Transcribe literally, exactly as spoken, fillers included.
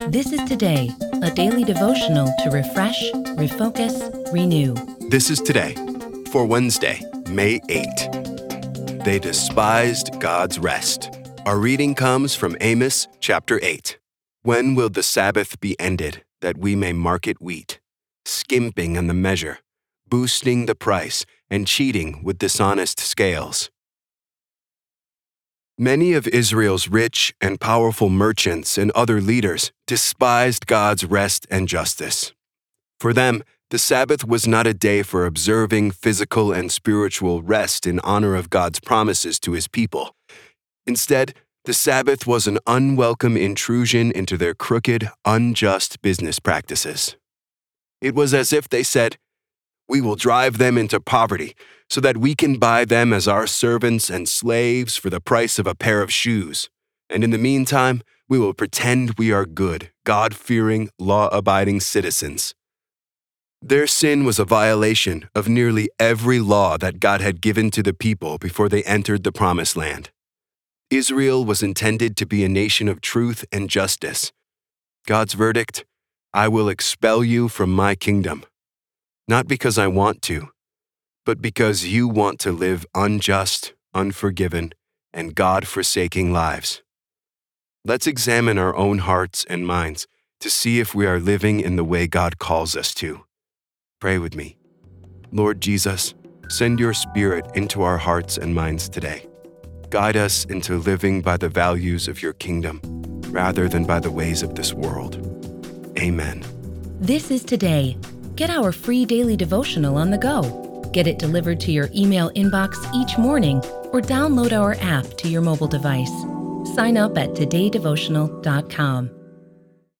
This is Today, a daily devotional to refresh, refocus, renew. This is Today for Wednesday, May eighth. They despised God's rest. Our reading comes from Amos chapter eight. When will the Sabbath be ended, that we may market wheat, skimping on the measure, boosting the price, and cheating with dishonest scales? Many of Israel's rich and powerful merchants and other leaders despised God's rest and justice. For them, the Sabbath was not a day for observing physical and spiritual rest in honor of God's promises to His people. Instead, the Sabbath was an unwelcome intrusion into their crooked, unjust business practices. It was as if they said, "We will drive them into poverty so that we can buy them as our servants and slaves for the price of a pair of shoes. And in the meantime, we will pretend we are good, God-fearing, law-abiding citizens." Their sin was a violation of nearly every law that God had given to the people before they entered the Promised Land. Israel was intended to be a nation of truth and justice. God's verdict: "I will expel you from my kingdom. Not because I want to, but because you want to live unjust, unforgiven, and God-forsaking lives." Let's examine our own hearts and minds to see if we are living in the way God calls us to. Pray with me. Lord Jesus, send your Spirit into our hearts and minds today. Guide us into living by the values of your kingdom rather than by the ways of this world. Amen. This is Today. Get our free daily devotional on the go. Get it delivered to your email inbox each morning or download our app to your mobile device. Sign up at today devotional dot com.